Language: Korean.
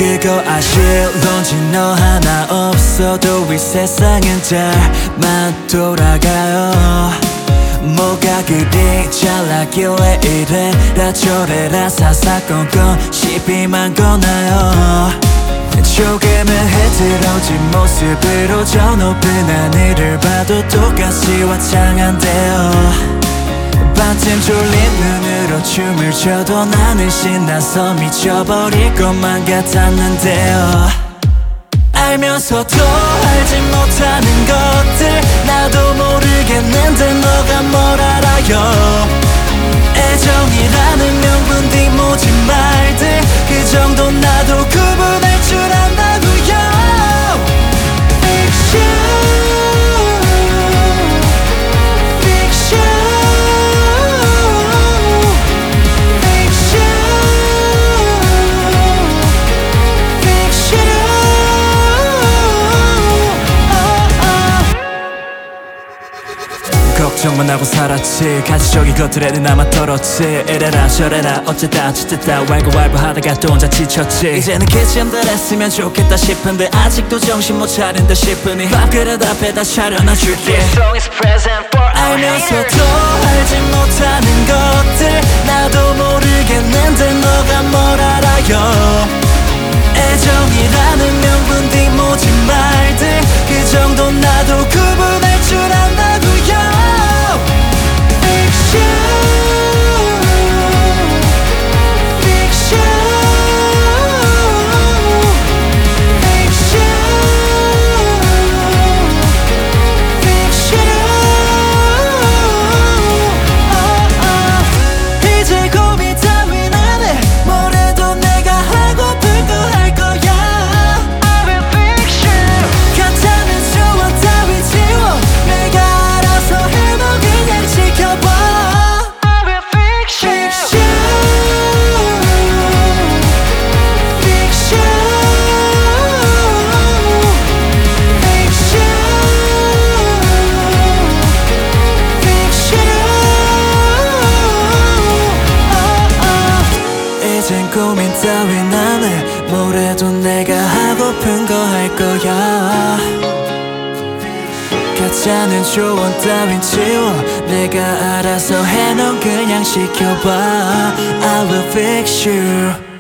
그거 아실런지 너 하나 없어도 이 세상은 잘만 돌아가요. 뭐가 그리 잘나길래 이래라 저래라 사사건건 시비만 거나요. 조금은 흐트러진 모습으로 저 높은 하늘을 봐도 똑같이 화창한데요. 반쯤 졸린 눈으로 춤을 춰도 나는 신나서 미쳐버릴 것만 같았는데요. 알면서도 알지 못하는 것들 나도 모르겠는데 너가 뭘 알아요. 애정이라는 명분 뒷모진 말들 그 정도 나도 구분할 줄 안다고요. 걱정만 하고 살았지 가시적인 것들에는 나만 떨었지. 이래라 저래라 어쩌다 저쩌다 왈가왈부하다가 또 혼자 지쳤지. 이제는 그쯤 됐으면 좋겠다 싶은데 아직도 정신 못 차린 듯 싶으니 밥그릇 앞에다 차려놔줄게. 알면서도 알지 못하는 것들 나도 모르겠는데 너가 뭘 알아요. 애정이라는 명분 뒷모진 말들 그 정도 나도 구분할 줄 안다고요. 이젠 고민 따윈 안 해. 뭐래도 내가 하고픈 거 할 거야. 가짜는 조언 따윈 지워 내가 알아서 해. 넌 그냥 시켜봐. I will fix you.